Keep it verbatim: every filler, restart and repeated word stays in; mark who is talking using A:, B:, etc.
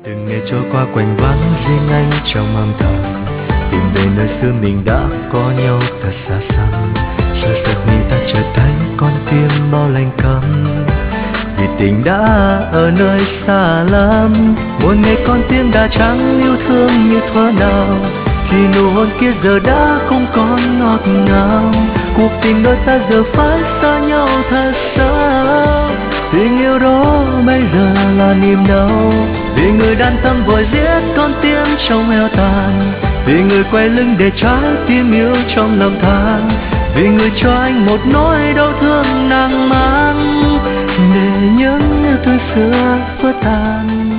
A: Từng ngày trôi qua quanh vắng riêng anh trong âm thầm, tìm về nơi xưa mình đã có nhau thật xa xăm. Giờ giật mình ta chợt thấy con tim bao lạnh câm, vì tình đã ở nơi xa lắm. Mỗi ngày con tim đã chẳng yêu thương như thuở nào, vì nụ hôn kia giờ đã không còn ngọt ngào. Cuộc tình đôi ta giờ phải xa nhau thật sao? Tình yêu đó bây giờ là niềm đau, vì người đàn tâm vội giết con tim trong eo tàn, vì người quay lưng để trái tim yêu trong lầm than, vì người cho anh một nỗi đau thương nàng mang, để những yêu thương xưa vỡ tan.